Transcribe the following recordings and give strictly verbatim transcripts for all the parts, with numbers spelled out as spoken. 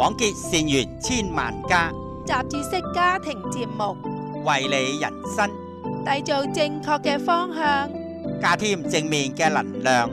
廣結善緣千萬家， 雜誌式家庭節目， 為你人生締造正確嘅方向， 加添正面嘅能量。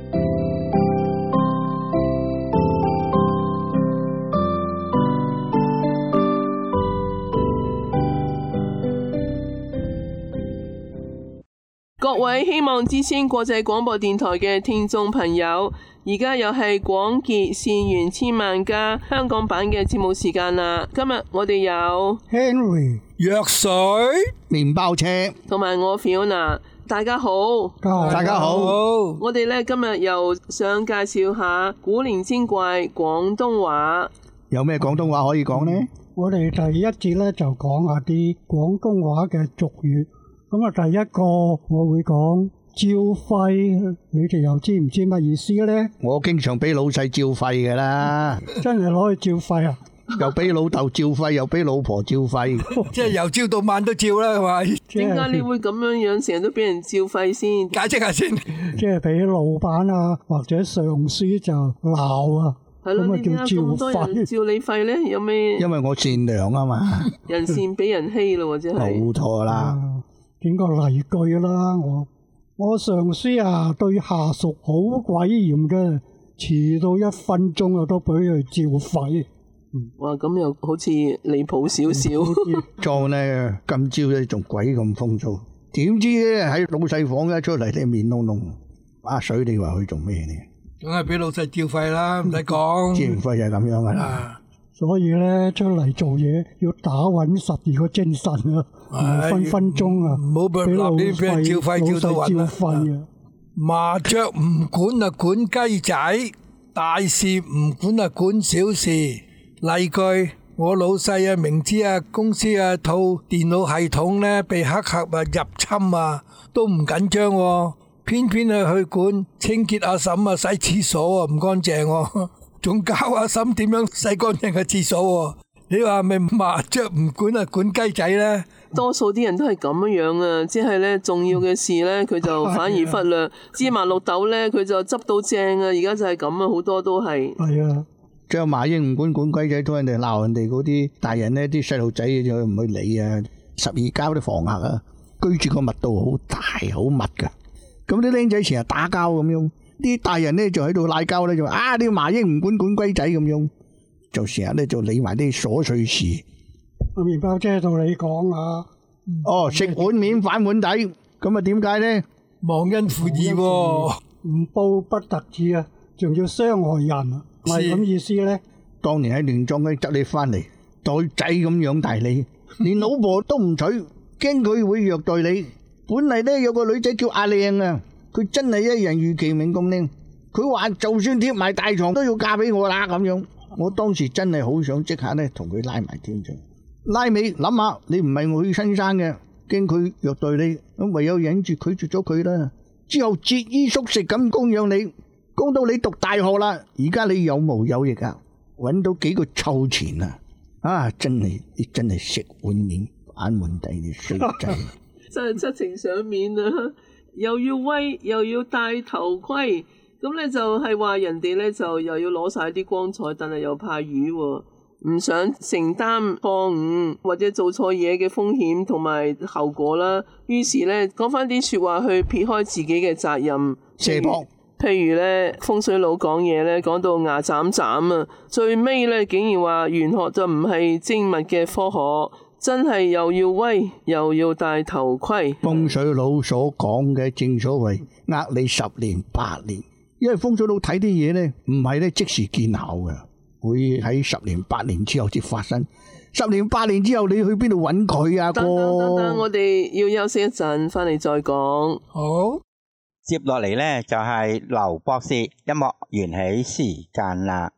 各位希望之聲國際廣播電台嘅聽眾朋友，而家又係廣結善緣千萬家香港版嘅節目時間啦。今日我哋有 Henry 藥水麵包車同埋我 Fiona， 大家好， 大家好。 我哋咧今日又想介紹下古靈精怪廣東話。 有咩廣東話可以講呢？ 我哋第一節咧就講下啲廣東話嘅俗語。咁啊，第一個我會講照肺，你哋又知唔知乜意思咧？ 我經常俾老細照肺噶啦， 真係攞去照肺啊！ 又俾老豆照肺，又俾老婆照肺， 即係由朝到晚都照啦，係咪？ 點解你會咁樣樣，成日都俾人照肺先？ 解釋下先。 即係俾老闆啊或者上司就鬧啊， 係咯， 咁啊點解咁多人照你肺咧？有咩？ 因為我善良啊嘛， 人善俾人欺咯，真係。 冇錯啦。 點個例句啦，我我上司啊對下屬好鬼嚴嘅，遲到一分鐘啊都俾佢照肺。 哇，咁又好似離譜少少。 裝咧今朝咧仲鬼咁風騷，點知咧喺老細房一出嚟咧面燶燶，阿水你話佢做咩呢？ 梗係俾老細照肺啦，唔使講。 照肺就係咁樣噶啦。 所以咧出嚟做嘢要打穩十二個精神啊，唔係分分鐘啊， 唔好俾老細俾人照肺照到暈啊！麻雀唔管啊管雞仔，大事唔管啊管小事。例句：我老細啊明知啊公司啊套電腦系統咧被黑客啊入侵啊，都唔緊張，偏偏啊去管清潔阿嬸啊洗廁所啊唔乾淨喎。仲教阿嬸點樣洗乾淨嘅廁所喎？你話係咪麻雀唔管啊管雞仔咧？ 多數啲人都係咁樣樣啊，即係咧重要嘅事咧，佢就反而忽略；芝麻綠豆咧，佢就執到正啊！而家就係咁啊，好多都係。 係啊， 將麻鷹唔管管雞仔，都人哋鬧人哋嗰啲大人咧，啲細路仔就唔去理啊！十二交啲房客啊，居住個密度好大好密噶，咁啲僆仔成日打交咁樣。啲大人咧就喺度賴交咧，就話啊啲麻鷹唔管管龜仔咁樣，就成日咧就理埋啲瑣碎事。 個麵包車到你講啊！ 哦，食碗面反碗底，咁啊點解咧？ 忘恩負義喎， 唔報不特止啊，仲要傷害人啊，係咁意思咧？ 當年喺亂莊嗰啲執你翻嚟，袋仔咁養大你，連老婆都唔娶，驚佢會虐待你。本嚟咧有個女仔叫阿靚啊。佢真係一人如其名咁靚，佢話就算貼埋大床都要嫁俾我啦咁樣。我當時真係好想即刻咧同佢拉埋天窗，拉尾諗下你唔係我親生嘅，驚佢虐待你，咁唯有忍住拒絕咗佢啦。之後節衣縮食咁供養你，供到你讀大學啦，而家你有毛有翼啊，搵到幾個臭錢啊！啊，真係你真係食碗面反碗底你衰仔， 真係七情上面啊！又要威又要戴頭盔，咁咧就係話人哋咧就又要攞晒啲光彩，但係又怕魚喎，唔想承擔錯誤或者做錯嘢嘅風險同埋後果啦。於是咧講翻啲説話去撇開自己嘅責任， 射波。 譬如咧風水佬講嘢咧講到牙斬斬啊，最尾咧竟然話玄學就唔係精密嘅科學。真係又要威又要戴頭盔。 風水佬所講嘅正所謂呃你十年八年，因為風水佬睇啲嘢咧唔係咧即時見效嘅，會喺十年八年之後先發生。十年八年之後你去邊度揾佢啊？ 等等等等，我哋要休息一陣，翻嚟再講。 好， 接落嚟咧就係劉博士音樂緣起時間啦。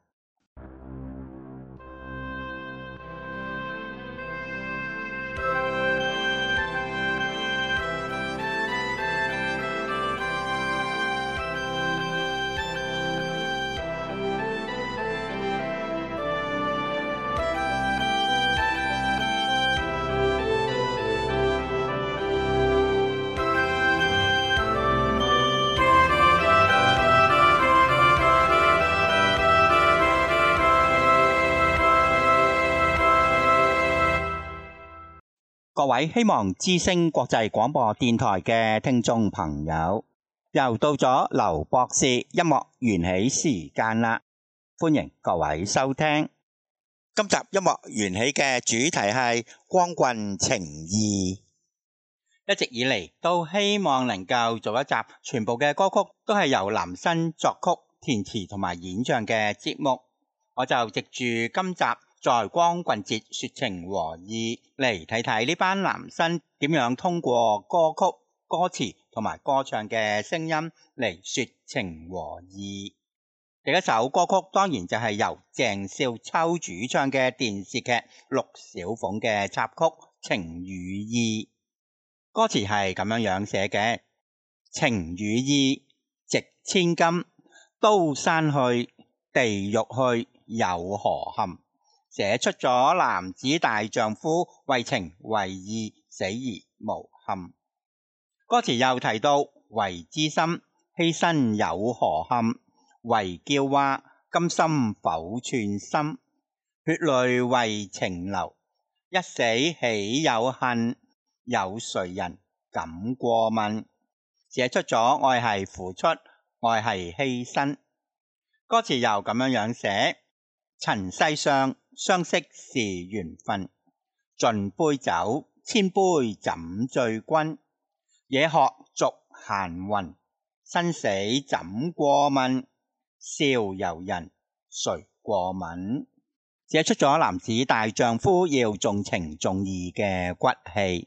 各位希望之聲國際廣播電台嘅聽眾朋友，又到咗劉博士音樂緣起時間啦，歡迎各位收聽。今集音樂緣起嘅主題係光棍情義。一直以嚟都希望能夠做一集全部嘅歌曲都係由男生作曲、填詞同埋演唱嘅節目，我就藉住今集在光棍節說情和義嚟睇睇呢班男生點樣通過歌曲、歌詞同埋歌唱嘅聲音嚟說情和義。第一首歌曲當然就係由鄭少秋主唱嘅電視劇《陸小鳳》嘅插曲《情與義》，歌詞係咁樣樣寫嘅：情與義值千金，刀山去，地獄去，有何憾？寫出咗男子大丈夫為情為義死而無憾。歌詞又提到為知心犧牲有何憾？為嬌娃甘心否寸心？血淚為情流，一死豈有恨？有誰人敢過問？寫出咗愛係付出，愛係犧牲。歌詞又咁樣樣寫：塵世上相識是緣分，盡杯酒，千杯怎醉君？野鶴逐閒雲，生死怎過問？笑遊人，誰過問？寫出咗男子大丈夫要重情重義嘅骨氣。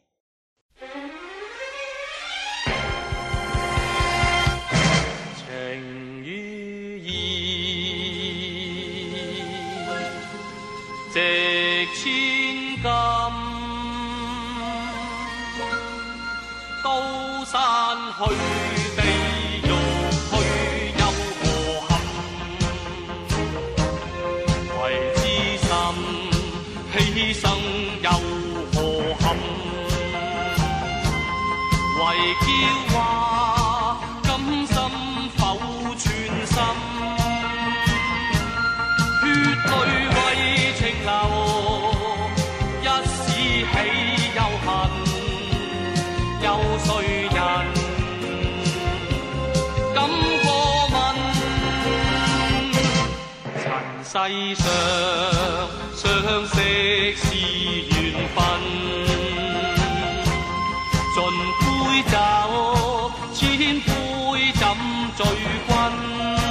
情與義值千金，刀山去，地獄去，有何憾？為知心犧牲有何憾？為嬌娃甘心否寸心？血淚為情流，一時豈有恨？有誰人敢過問？塵世上相識是緣分，盡杯酒，千杯怎醉君？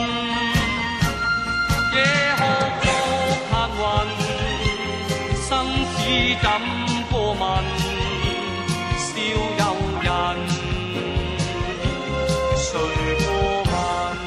野鶴逐閒雲，生死怎過問？笑遊人，誰過問？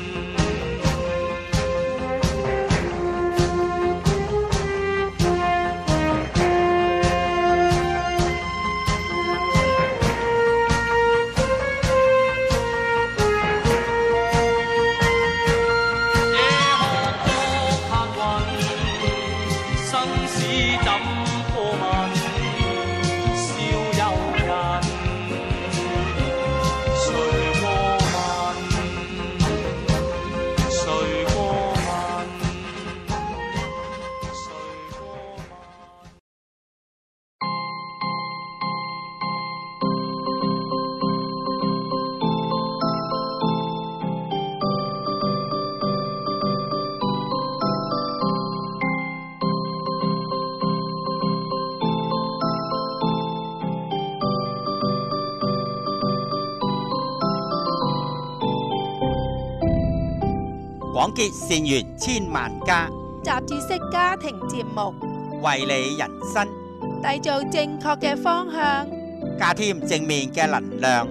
廣結善緣千萬家， 雜誌式家庭節目， 為你人生締造正確嘅方向， 加添正面嘅能量。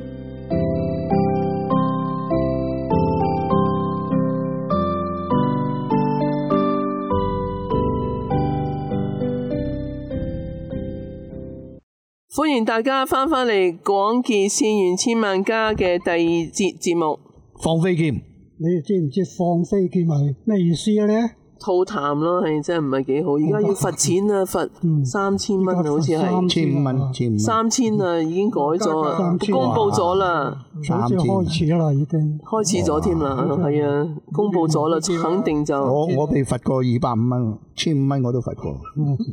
歡迎大家翻返嚟廣結善緣千萬家嘅第二節節目。 放飛劍， 你哋知唔知放飛劍係咩意思咧？ 吐痰咯，係真係唔係幾好。而家要罰錢啊，罰三千蚊啊，好似係千五蚊，千五蚊， 三千啊，已經改咗，公布咗啦， 好似開始啦，已經開始咗添啦，係啊，公布咗啦，肯定就我我被罰過二百五蚊，千五蚊我都罰過。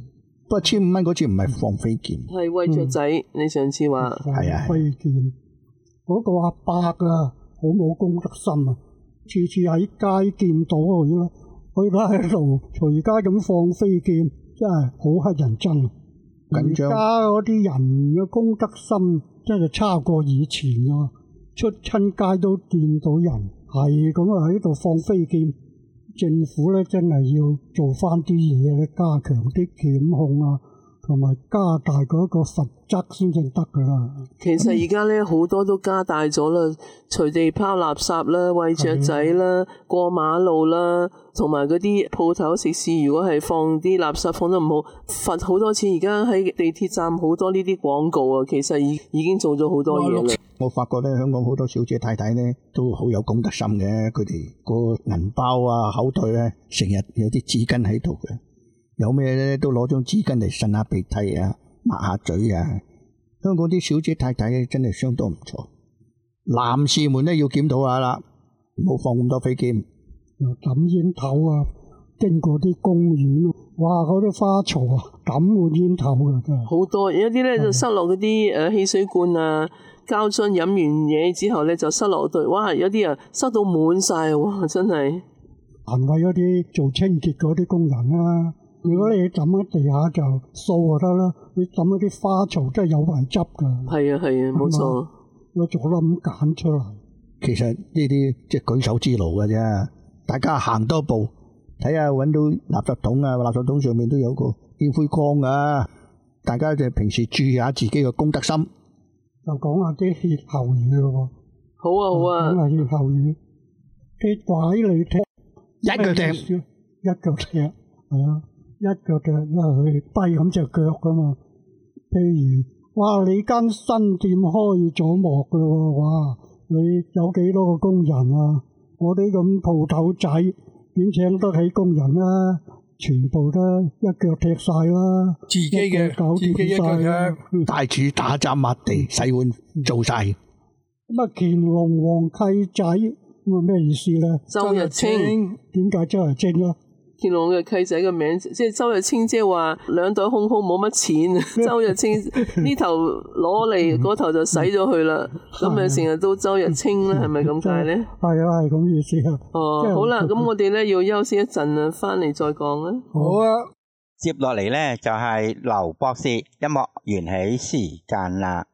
不過千五蚊嗰次唔係放飛劍， 係喂雀仔，嗯、你上次話係啊， 飛劍嗰個阿伯啊，好冇公德心啊！次次喺街見到佢啦，佢都喺度隨街咁放飛劍，真係好乞人憎。而家嗰啲人嘅公德心真係差過以前啊！出親街都見到人係咁啊喺度放飛劍，政府咧真係要做翻啲嘢咧，加強啲檢控啊，同埋加大嗰個罰則先至得噶啦。 其實而家咧好多都加大咗啦，隨地拋垃圾啦、餵雀仔啦、的過馬路啦，同埋嗰啲鋪頭食肆，如果係放啲垃圾放得唔好，罰好多錢。而家喺地鐵站好多呢啲廣告啊，其實已已經做咗好多嘢啦。 我發覺咧，香港好多小姐太太咧都好有公德心嘅，佢哋個銀包啊、口袋咧，成日有啲紙巾喺度嘅。有咩咧都攞張紙巾嚟擤下鼻涕啊、抹下嘴啊。香港啲小姐太太真係相當唔錯。男士們咧要檢討下啦，唔好放咁多飛劍。 抌煙頭啊，經過啲公園，哇！嗰啲花槽啊，抌滿煙頭啊，真係好多。有啲咧就塞落嗰啲誒汽水罐啊、膠樽，飲完嘢之後咧就塞落對，哇！有啲啊塞到滿晒，哇！真係難為嗰啲做清潔嗰啲工人啊。如果你抌喺地下就掃就得啦，你抌嗰啲花槽真係有排執噶。係啊係啊，冇錯。我做得咁揀出嚟。 其實呢啲即係舉手之勞嘅啫，大家行多步，睇下揾到垃圾桶啊，垃圾桶上面都有個煙灰缸噶，大家就平時注意下自己嘅公德心。 就講下啲歇後語咯。 好啊好啊。 講下歇後語，踢拐你踢， 一腳踢， 一腳踢，係啊。一腳踢，因為佢低咁隻腳噶嘛。譬如，哇！你間新店開咗幕噶咯，哇！你有幾多個工人啊？我哋咁鋪頭仔點請得起工人啊？全部都一腳踢晒啦， 自己嘅搞掂晒， 大廚打雜抹地洗碗做晒。 咁啊，乾隆皇契仔咁啊咩意思咧？ 周日清， 點解周日清啊？ 乾隆嘅契仔嘅名，即係周日清，即係話兩袋空空冇乜錢。周日清呢頭攞嚟，嗰頭就使咗去啦。咁咪成日都周日清啦，係咪咁解咧？ 係啊，係咁意思啊。 哦，好啦，咁我哋咧要休息一陣啊，翻嚟再講啊。 好啊。 接落嚟咧就係劉博士音樂緣起時間啦。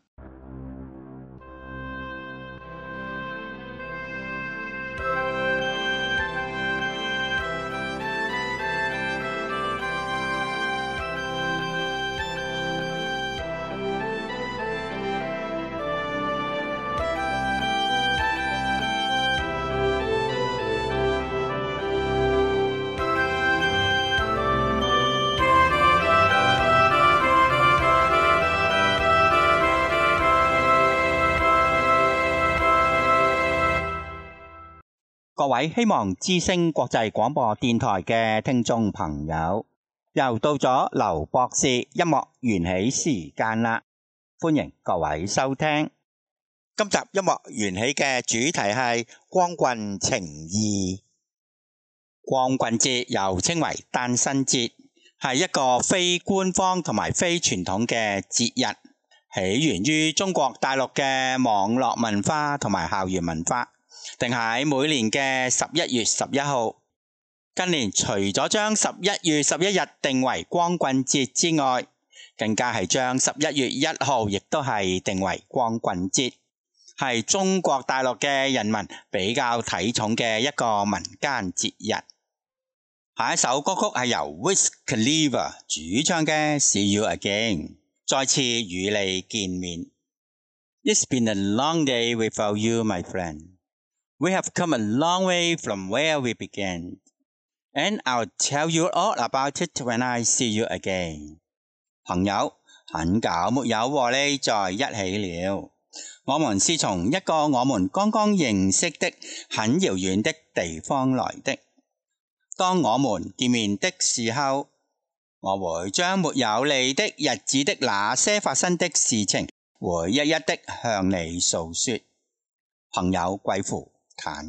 各位希望之聲國際廣播電台嘅聽眾朋友，又到咗劉博士音樂緣起時間啦，歡迎各位收聽。今集音樂緣起嘅主題係光棍情義。光棍節又稱為單身節，係一個非官方同埋非傳統嘅節日，起源於中國大陸嘅網絡文化同埋校園文化。定喺每年嘅十一月十一號。近年除咗將十一月十一日定為光棍節之外，更加係將十一月一號亦都係定為光棍節，係中國大陸嘅人民比較睇重嘅一個民間節日。下一首歌曲係由 Wiz Khalifa 主唱嘅 See You Again， 再次與你見面。It's been a long day without you, my friend.We have come a long way from where we began, and I'll tell you all about it when I see you again. 朋友，很久沒有和你在一起了。我們是從一個我們剛剛認識的很遙遠的地方來的。當我們見面的時候，我會將沒有你的日子的那些發生的事情，會一一的向你訴說。朋友貴乎坦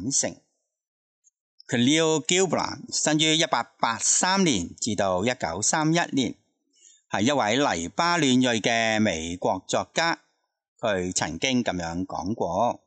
誠。Khalil Gibran 生於一八八三年至到一九三一年， 係一位黎巴嫩裔嘅美國作家，佢曾經咁樣講過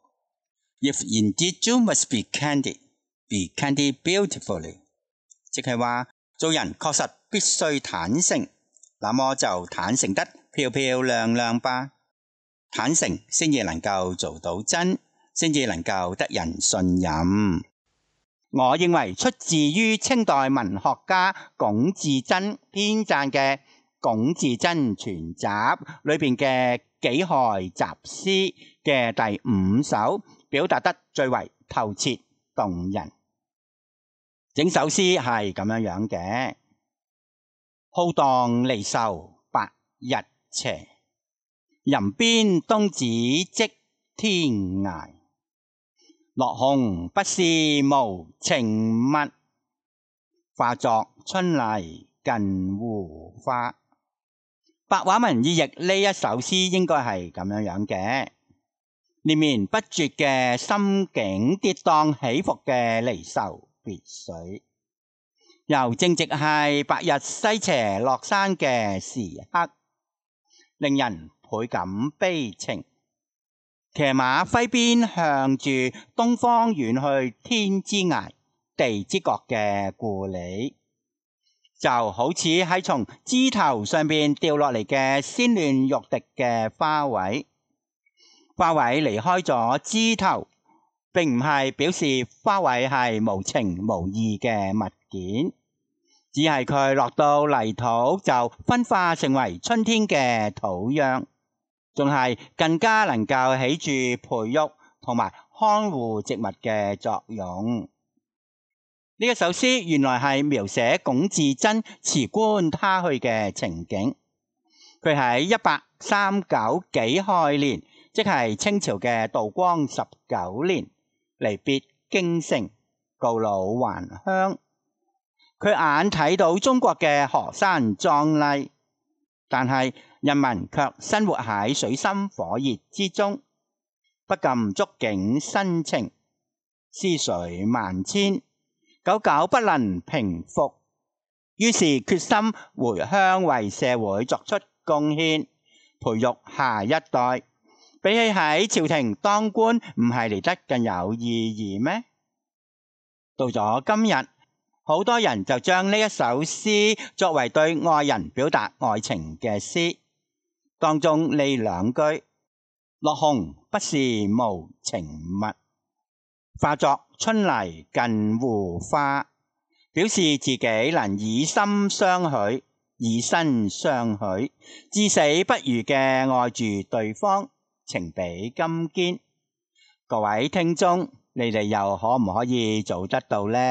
：If indeed you must be candid, be candid beautifully。即係話做人確實必須坦誠，那麼就坦誠得漂漂亮亮吧。坦誠先至能夠做到真，先至能夠得人信任。我認為出自於清代文學家龔自珍編撰嘅《龔自珍全集》裏邊嘅己亥集詩嘅第五首，表達得最為透徹動人。整首詩係咁樣樣嘅：浩蕩離愁白日斜，人邊冬子即天涯。落紅不是無情物，化作春泥近胡花。白話文意譯呢一首詩應該係咁樣樣嘅：連綿不絕嘅心境，跌宕起伏嘅離愁別緒，又正值係白日西斜落山嘅時刻，令人倍感悲情。騎馬揮鞭向住東方遠去天之涯地之角嘅故里，就好似喺從枝頭上邊掉落嚟嘅鮮嫩欲滴嘅花卉。花卉離開咗枝頭，並唔係表示花卉係無情無義嘅物件，只係佢落到泥土就分化成為春天嘅土壤，仲係更加能夠起住培育同埋看護植物嘅作用。呢一首詩原來係描寫龔自珍辭官他去嘅情景。佢喺一八三九己亥年，即係清朝嘅道光十九年，離別京城，告老還鄉。佢眼睇到中國嘅河山壯麗，但係人民卻生活喺水深火熱之中，不禁觸景生情，思緒萬千，久久不能平復。於是決心回鄉為社會作出貢獻，培育下一代。比起喺朝廷當官，唔係嚟得更有意義咩？到咗今日，好多人就將呢一首詩作為對愛人表達愛情嘅詩。當中呢兩句，落紅不是無情物，化作春泥近胡花，表示自己能以心相許，以身相許，至死不渝嘅愛住對方，情比金堅。各位聽眾，你哋又可唔可以做得到呢？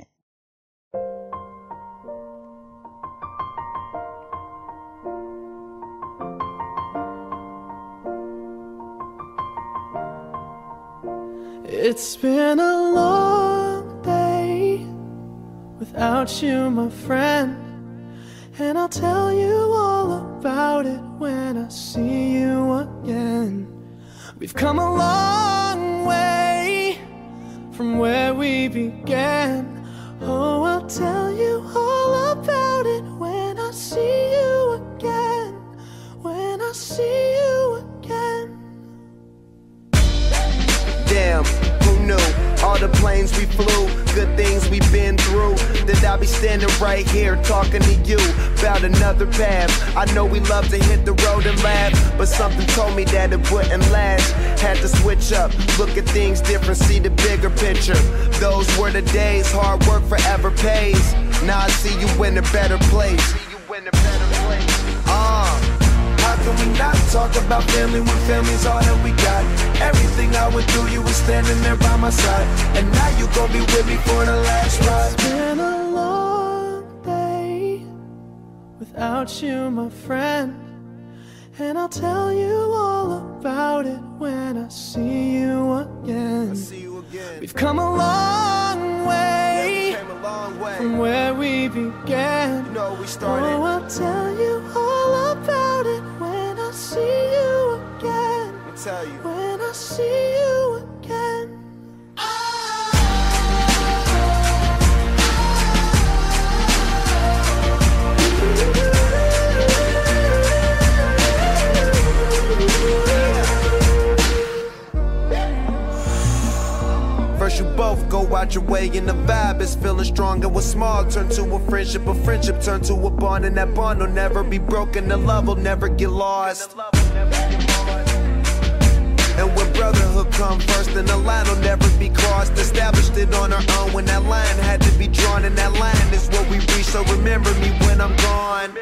It's been a long day without you, my friend, and I'll tell you all about it when I see you again. We've come a long way from where we began. Oh, I'll tell you all about it when I see you again, when I see you again. Damn, who knew? All the planes we flew, good things we've been through, that I'll be standing right here talking to you about another path. I know we love to hit the road and laugh, but something told me that it wouldn't last. Had to switch up, look at things different, see the bigger picture. Those were the days, hard work forever pays. Now I see you in a better place. See you in a better place. Uh, how can we not talk about family when family's all that we got? Everything I went through, you were standing there by my side, and now you gon' be with me for the last ride. It's been a long day without you, my friend, and I'll tell you all about it when I see you again. I see you again. We've come a long way, Yeah, we came a long way from where we began. You know we started. Oh, I'll tell you all about it when I see you again. Let me tell you. When I see you again. both go out your way and the vibe is feeling strong. And what's small turn to a friendship, a friendship turn to a bond, and that bond will never be broken, the love will never get lost. And when brotherhood come first, then the line will never be crossed. Established it on our own when that line had to be drawn, and that line is what we reach, so remember me when I'm gone.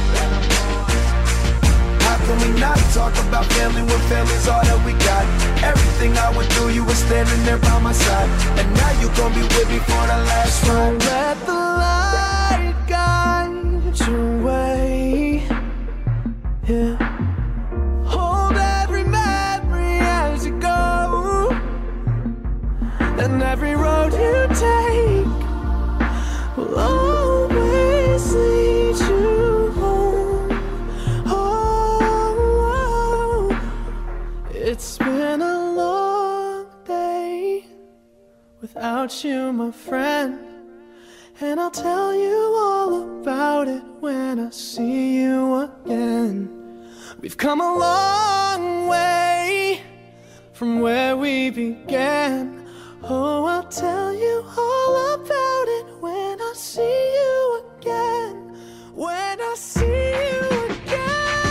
How can we not talk about family when family's all that we got? Everything I went through, you were standing there by my side, and now you gon' be with me for the last ride. Don't let the light guide your way. Yeah. Hold every memory as you go, and every road you take will always lead you home. Oh, it's been a long day without you, my friend, and I'll tell you all about it when I see you again. We've come a long way from where we began. Oh, I'll tell you all about it when I see you again. When I see you again.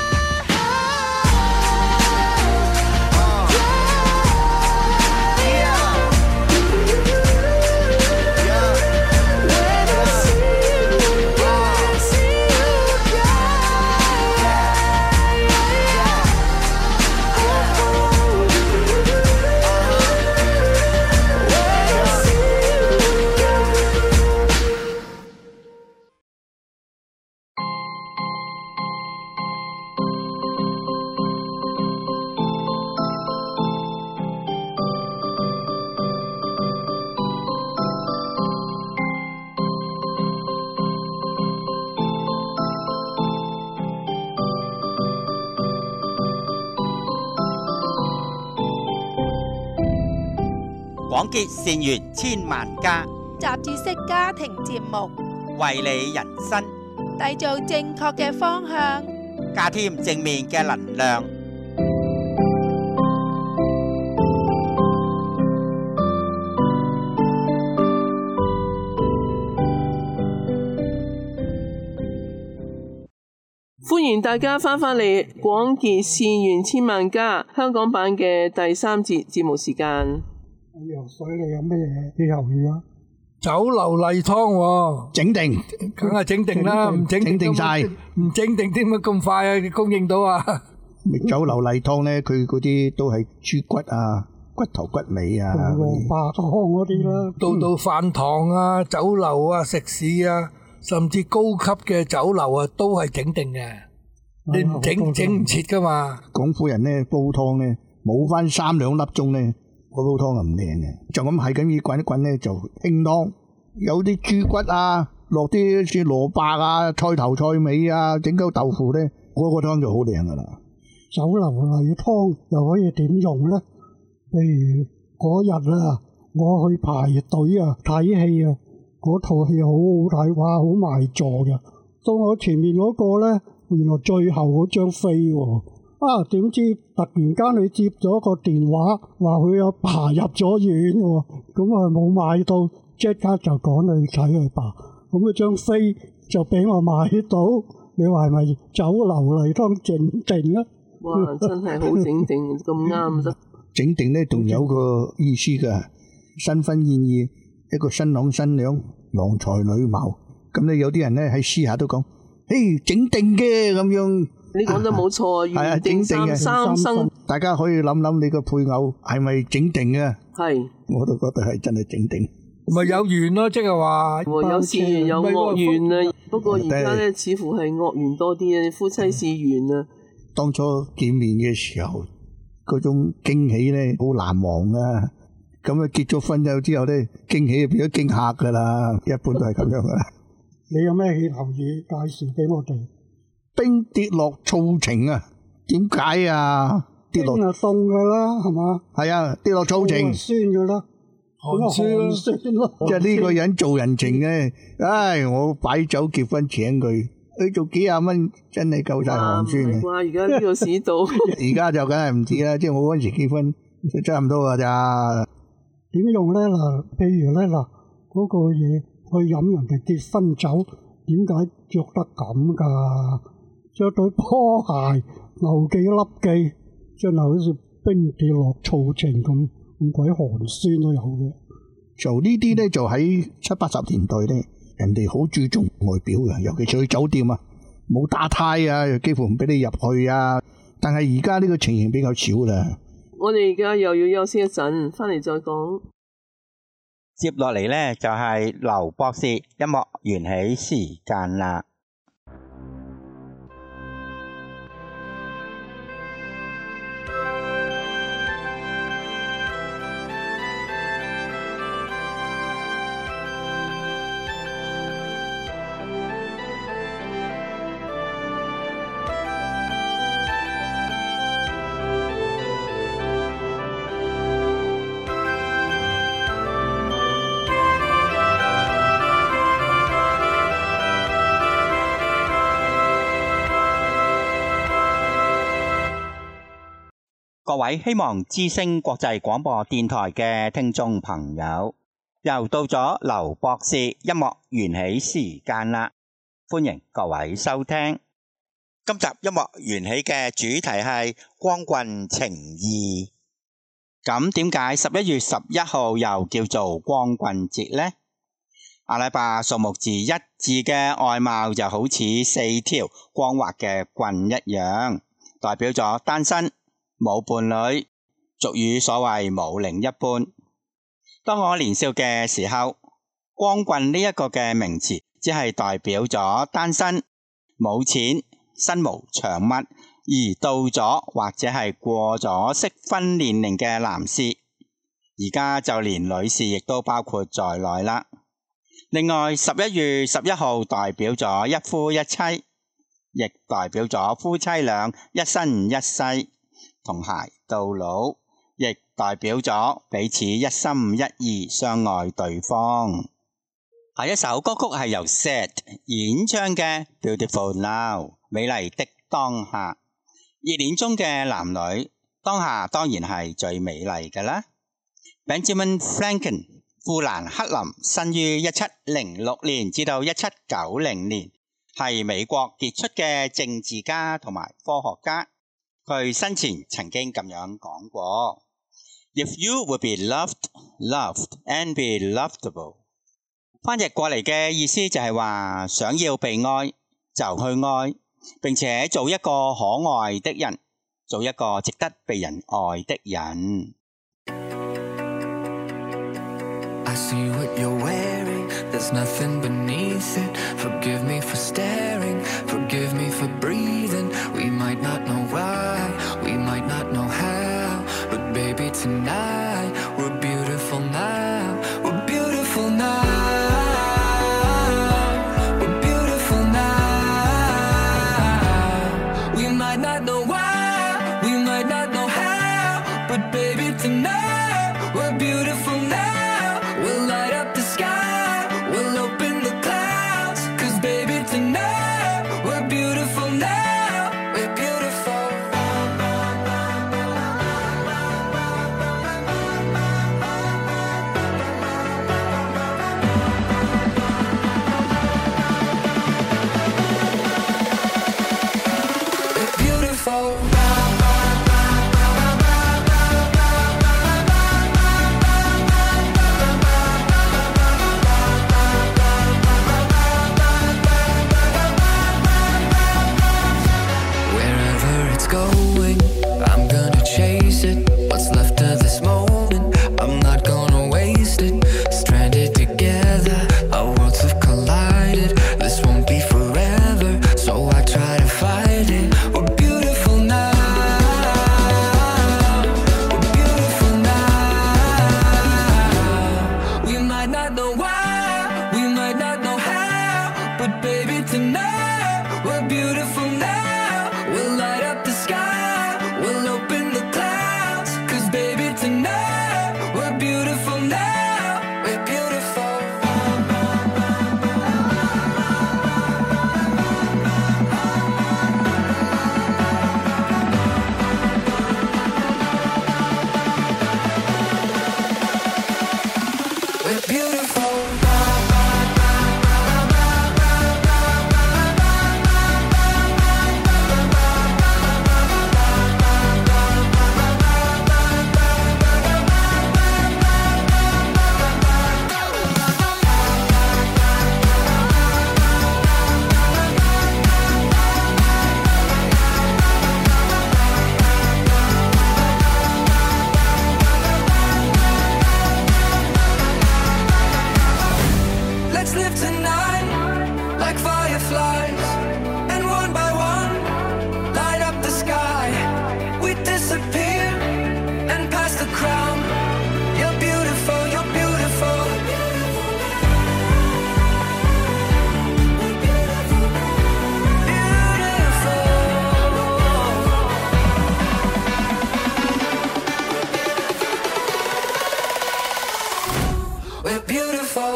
廣結善緣千萬家， 雜誌式家庭節目， 為你人生締造正確嘅方向， 加添正面嘅能量。 歡迎大家翻返嚟廣結善緣千萬家香港版嘅第三節節目時間。 游水你有咩歇後語啊？ 酒樓例湯喎， 整定， 梗係整定啦，唔整整定晒， 唔整定點解咁快啊？供應到啊？ 酒樓例湯咧，佢嗰啲都係豬骨啊、骨頭骨尾啊， 蘿蔔湯嗰啲啦， 到到飯堂啊、酒樓啊、食肆啊，甚至高級嘅酒樓啊，都係整定嘅。你唔整整唔切噶嘛？ 廣府人咧煲湯咧，冇翻三兩粒鐘咧。個煲湯啊唔靚嘅，就咁係咁意滾一滾咧就清湯，有啲豬骨啊，落啲似蘿蔔啊、菜頭菜尾啊，整嚿豆腐咧，嗰、那個湯就好靚噶啦。 酒樓例湯又可以點用咧？譬如嗰日啊，我去排隊啊睇戲啊，嗰套戲好好睇，哇好賣座嘅。到我前面嗰個咧，原來最後嗰張飛喎。啊！點知突然間佢接咗個電話，話佢有爸入咗院喎，咁啊冇買到，即刻就趕去睇佢爸，咁佢張飛就俾我買到。你話係咪酒樓例湯整定啊？ 哇！真係好整定，咁啱得。 整定咧，仲有個意思㗎，新婚宴意，一個新郎新娘郎才女貌，咁咧有啲人咧喺私下都講，嘿，整定嘅咁樣。 你講得冇錯， 原定三三生， 大家可以諗諗你個配偶係咪整定嘅？ 係， 我都覺得係真係整定。 咪有緣咯，即係話有善緣有惡緣啊！不過而家咧似乎係惡緣多啲啊，夫妻是緣啊。 當初見面嘅時候，嗰種驚喜咧好難忘啊！咁啊結咗婚之後咧，驚喜就變咗驚嚇噶啦，一般都係咁樣噶啦。 你有咩歇後語介紹俾我哋？ 冰跌落醋情啊？點解啊？跌落冰係凍噶啦，係嘛？ 係啊，跌落醋情。 酸噶啦， 寒酸咯。 即係呢個人做人情嘅，唉，我擺酒結婚請佢，佢做幾廿蚊，真係夠晒寒酸嘅。 哇！而家呢個市道， 而家就梗係唔止啦，即係我嗰陣時結婚就差唔多噶咋。 點用咧？嗱，譬如咧嗱，嗰個嘢去飲人哋結婚酒，點解着得咁㗎？着對波鞋，牛記笠記，真係好似冰跌落醋情咁，咁鬼寒酸都有嘅。 做呢啲咧，就喺七八十年代咧，人哋好注重外表嘅，尤其去酒店啊，冇打呔啊，又幾乎唔俾你入去啊。但係而家呢個情形比較少啦。 我哋而家又要休息一陣，翻嚟再講。 接落嚟呢，就係劉博士音樂緣起時間啦。各位希望之聲國際廣播電台嘅聽眾朋友，又到咗劉博士音樂緣起時間啦，歡迎各位收聽。今集音樂緣起嘅主題係光棍情義。咁點解十一月十一號又叫做光棍節呢？阿拉伯數目字一字嘅外貌就好似四條光滑嘅棍一樣，代表咗單身冇伴侶，俗語所謂冇另一半。當我年少嘅時候，光棍呢一個嘅名詞只係代表咗單身、冇錢、身無長物，而到咗或者係過咗適婚年齡嘅男士，而家就連女士亦都包括在內啦。另外，十一月十一號代表咗一夫一妻，亦代表咗夫妻倆一生一世，同偕到老，亦代表咗彼此一心一意相愛對方。下一首歌曲係由 Sad 演唱嘅 Beautiful Now 美麗的當下。熱戀中嘅男女，當下當然係最美麗㗎啦。Benjamin Franklin 富蘭克林生於一七零六年至到一七九零年，係美國傑出嘅政治家同埋科學家。佢生前曾經咁樣講過 ：If you would be loved, loved and be loveable。翻譯過嚟嘅意思就係話，想要被愛就去愛，並且做一個可愛的人，做一個值得被人愛的人。 I see what you're wearing, there's nothing beneath it. Forgive me for staring, forgive me for breathing. We might not know why, we might not know how, but baby tonight, we're beautiful now, we're beautiful now, we're beautiful now. We might not know why, we might not know how, but baby tonight, we're beautiful now. We'll light up the sky, we'll open the clouds, 'cause baby tonight, we're beautiful now, we're beautiful. We're beautiful. Going, I'm gonna chase it. What's left of this moment, I'm not gonna waste it. Stranded together, our worlds have collided. This won't be forever, so I try to fight it. We're beautiful now, we're beautiful now. We might not know why, we might not know how, but baby tonight, we're beautiful now. We'll light up the sky, we'll open the clouds, 'cause baby tonight, we're beautiful now, we're beautiful. We're beautiful.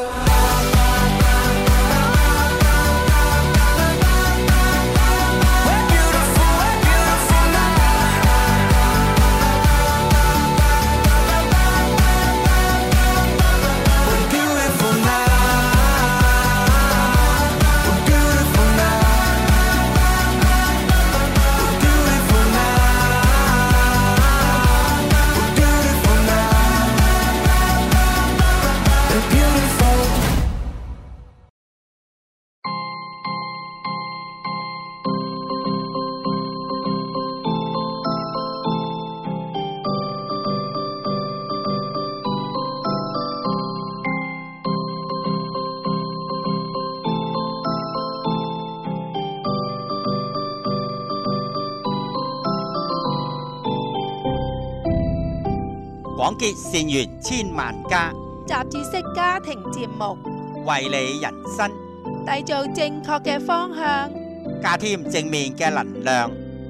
廣結善緣千萬家， 雜誌式家庭節目， 為你人生締造正確嘅方向， 加添正面嘅能量。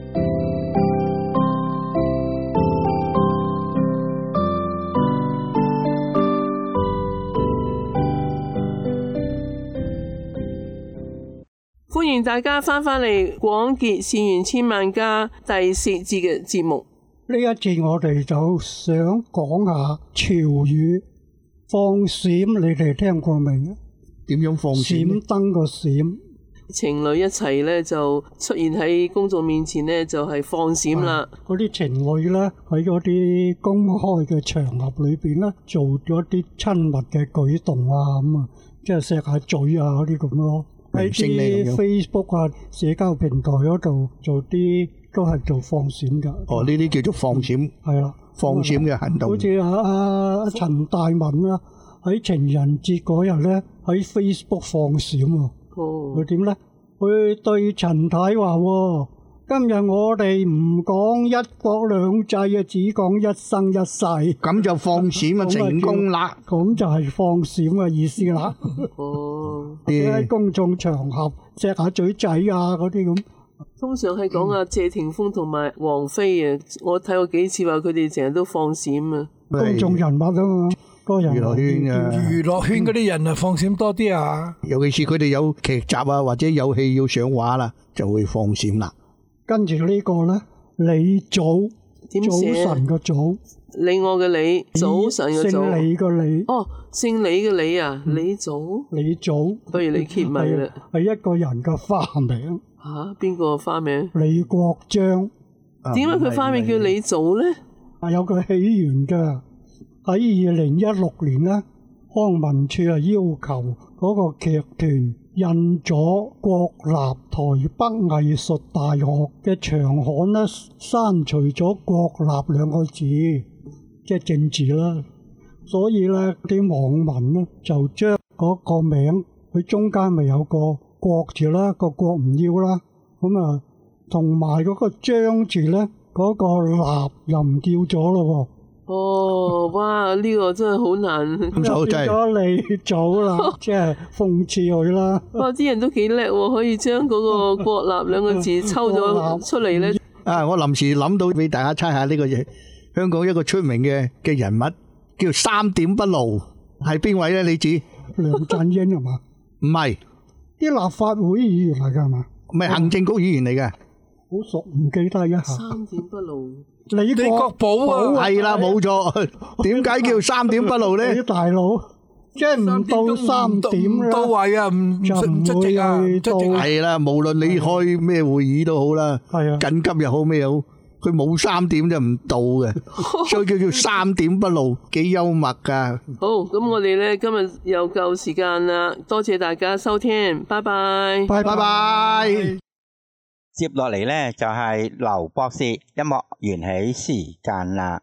歡迎大家翻返嚟廣結善緣千萬家第四節嘅節目。 呢一節我哋就想講下潮語放閃，你哋聽過未啊？ 點樣放閃？ 閃燈個閃， 情侶一齊咧就出現喺公眾面前咧，就係放閃啦。 嗰啲情侶咧喺嗰啲公開嘅場合裏邊咧，做咗啲親密嘅舉動啊，咁啊，即係錫下嘴啊嗰啲咁咯。喺啲 Facebook 啊社交平台嗰度做啲。都係做放閃㗎。 哦，呢啲叫做放閃。係啦，放閃嘅行動。好似阿阿陳大文啦，喺情人節嗰日咧喺 Facebook 放閃喎。哦。佢點咧？佢對陳太話喎：今日我哋唔講一國兩制啊，只講一生一世。咁就放閃啊，成功啦！咁就係放閃嘅意思啦。哦。喺公眾場合錫下嘴仔啊，嗰啲咁。 通常係講阿謝霆鋒同埋王菲啊，我睇過幾次話佢哋成日都放閃啊。 公眾人物啊嘛，個人娛樂圈啊， 娛樂圈嗰啲人啊放閃多啲啊。 尤其是佢哋有劇集啊或者有戲要上畫啦，就會放閃啦。 跟住呢個咧，李祖，早晨個早， 李我嘅李，早晨嘅早， 姓李個李。 哦，姓李嘅李啊，李祖， 李祖， 不如你揭密啦。 係一個人嘅花名。 吓，邊個花名？ 李國章。 點解佢花名叫李祖咧？ 係有個起源㗎。喺二零一六年咧，康文署啊要求嗰個劇團印咗國立台北藝術大學嘅場刊咧，刪除咗國立兩個字，即係政治啦。所以咧，啲網民咧就將嗰個名，佢中間咪有個國字啦，個國唔要啦，咁啊，同埋嗰個章字咧，嗰個立又唔叫咗咯喎。 哦，哇！呢個真係好難， 變咗李祖啦，即係諷刺佢啦。 哇！啲人都幾叻喎，可以將嗰個國立兩個字抽咗出嚟咧。 啊！我臨時諗到俾大家猜下呢個嘢，香港一個出名嘅嘅人物叫三點不露，係邊位咧？你指梁振英係嘛？ 唔係。 啲立法會議員嚟㗎係嘛？ 唔係行政局議員嚟嘅， 好熟，唔記得一下。 三點不露， 李國寶啊， 係啦，冇錯。點解叫三點不露咧？ 啲大佬即係唔到三點啦， 到位啊，唔就唔會啊， 係啦，無論你開咩會議都好啦，緊急又好咩又好。佢冇三點就唔到嘅，所以叫叫三點不露，幾幽默噶。 好，咁我哋咧今日又夠時間啦，多謝大家收聽，拜拜， 拜拜。 接落嚟咧就係劉博士音樂緣起時間啦。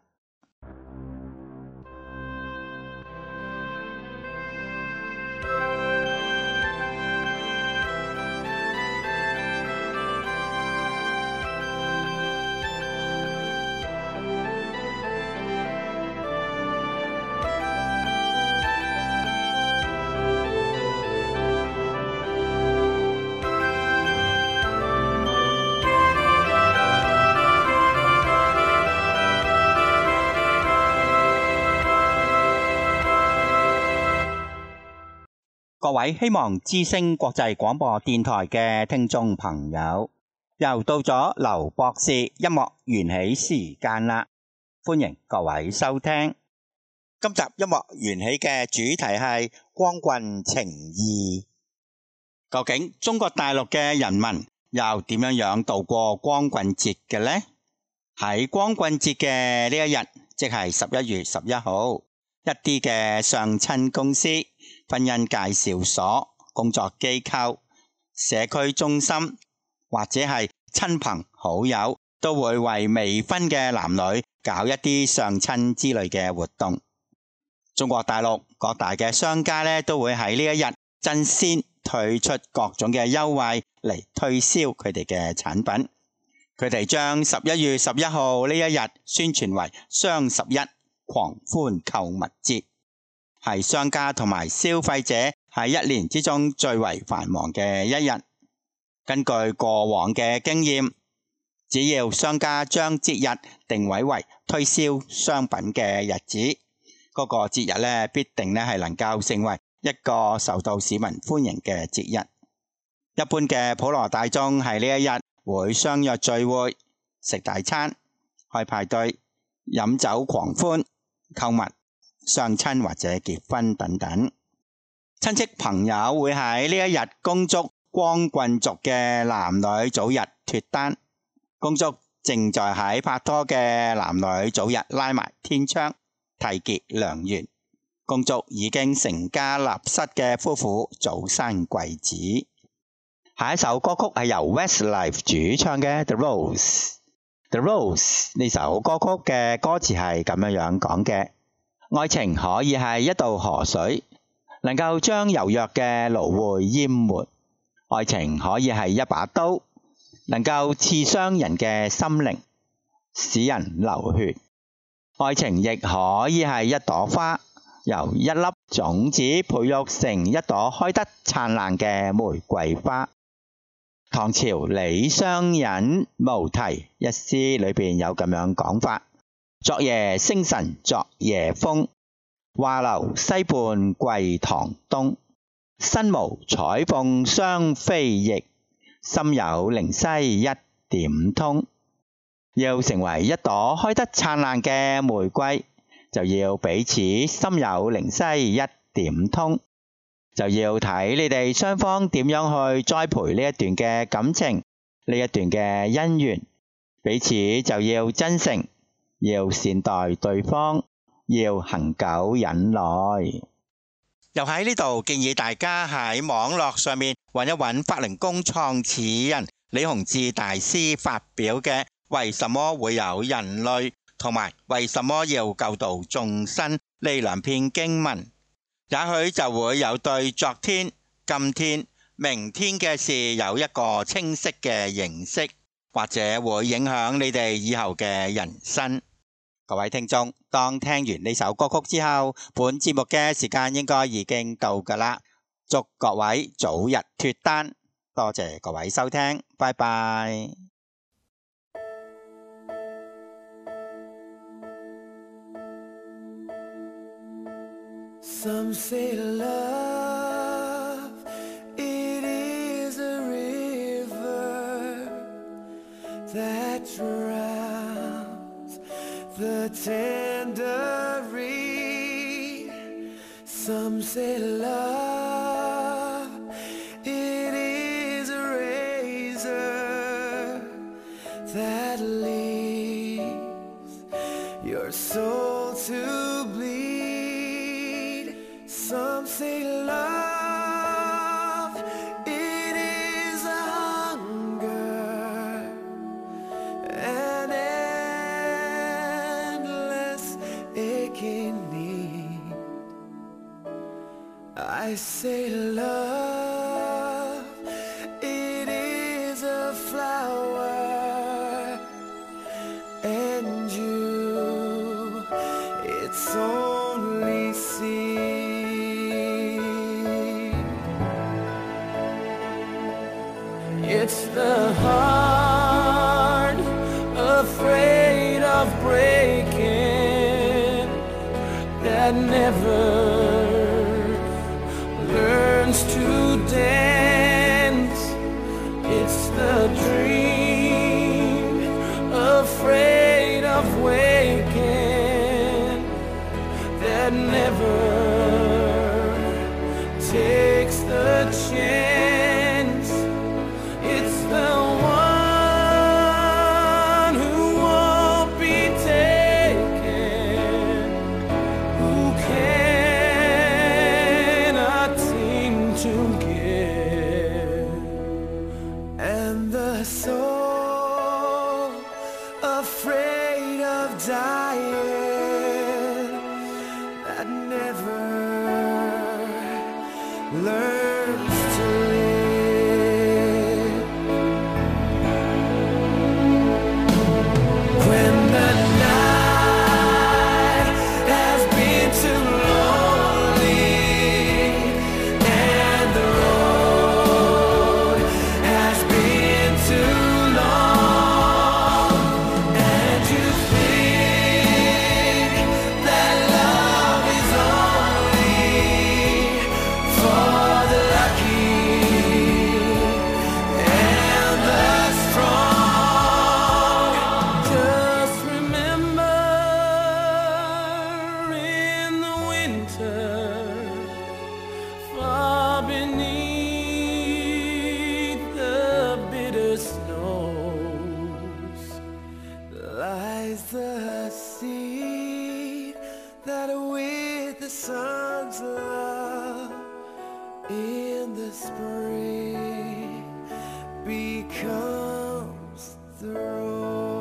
各位希望之聲國際廣播電台嘅聽眾朋友，又到咗劉博士音樂緣起時間啦，歡迎各位收聽。今集音樂緣起嘅主題係光棍情誼。究竟中國大陸嘅人民又點樣樣度過光棍節嘅呢？喺光棍節嘅呢一日，即係十一月十一號，一啲嘅相親公司、婚姻介紹所、工作機構、社區中心或者係親朋好友，都會為未婚嘅男女搞一啲相親之類嘅活動。中國大陸各大嘅商家呢，都會喺呢一日爭先推出各種嘅優惠嚟推銷佢哋嘅產品。佢哋將十一月十一號呢一日宣傳為雙十一狂歡購物節，係商家同埋消費者喺一年之中最為繁忙嘅一日。根據過往嘅經驗，只要商家將節日定位為推銷商品嘅日子，嗰個節日咧必定咧係能夠成為一個受到市民歡迎嘅節日。一般嘅普羅大眾喺呢一日會相約聚會、食大餐、開派對、飲酒狂歡、購物、相親或者結婚等等。親戚朋友會喺呢一日恭祝光棍族嘅男女早日脫單，恭祝正在喺拍拖嘅男女早日拉埋天窗，締結良緣，恭祝已經成家立室嘅夫婦早生貴子。下一首歌曲係由 Westlife 主唱嘅 The Rose。The Rose 呢首歌曲嘅歌詞係咁樣樣講嘅：愛情可以係一道河水，能夠將柔弱嘅蘆薈淹沒；愛情可以係一把刀，能夠刺傷人嘅心靈，使人流血；愛情亦可以係一朵花，由一粒種子培育成一朵開得燦爛嘅玫瑰花。唐朝李商隱無題一詩裏邊有咁樣講法：昨夜星辰昨夜風，畫樓西畔桂堂東。身無彩鳳雙飛翼，心有靈犀一點通。要成為一朵開得燦爛嘅玫瑰，就要彼此心有靈犀一點通。就要睇你哋雙方點樣去栽培呢一段嘅感情，呢一段嘅姻緣，彼此就要真誠，要善待對方，要恒久忍耐。又喺呢度建議大家喺網絡上面揾一揾法輪功創始人李洪志大師發表嘅為什麼會有人類同埋為什麼要救度眾生呢兩篇經文，也許就會有對昨天、今天、明天嘅事有一個清晰嘅認識，或者會影響你哋以後嘅人生。各位聽眾，當聽完呢首歌曲之後，本節目嘅時間應該已經到㗎喇。祝各位早日脫單，多謝各位收聽，拜拜。 Some say love, it is a river that drowns the tender reed. Some say love, it is a razor that leaves your soul to bleed. Some say love, it is a hunger, an endless aching need. I say love, it is a flower, and you, it's only seed. It's the heart afraid of breaking that never learns that never takes the chance. It's the one who won't be taken, who cannot seem to give. And the soul afraid of dying, that never learns to live. When the night has been too lonely and the road has been too long, and you think that love is only for the lucky and the strong. Just remember, in the winter, far beneath the bitter snows, lies the seed that with the sun's love in the spring becomes the rose.